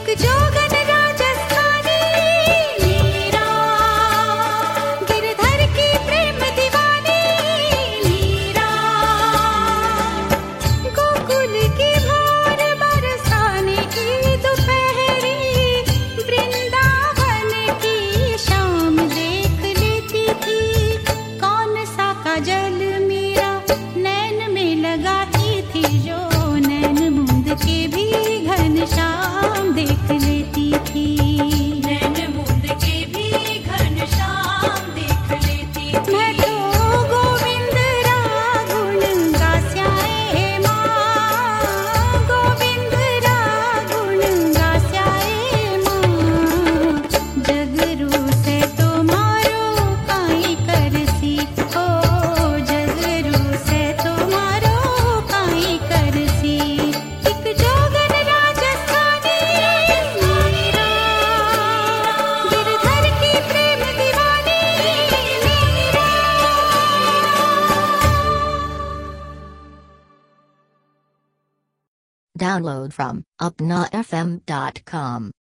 जोगन राजस्थानी मीरा, गिरधर की प्रेम दीवानी मीरा, गोकुल की भोर बरसाने की दोपहरी, वृंदावन की शाम देख लेती थी। कौन सा काजल मेरा नैन में लगाती थी, जो नैन मूंद के भी घनश्याम देख लेती थी। नैन मूंद के भी घनश्याम देख लेती थी। मैं तो गोविंद रागुण गास्याए माँ, गोविंद रागुण गास्याए माँ। जगरू से तो मारो काई करसी, ओ जगरू से तो मारो काई करसी। एक जोगन राजस्थानी मीरा, गिरधर की प्रेम दीवानी मीरा। Download from upnafm.com.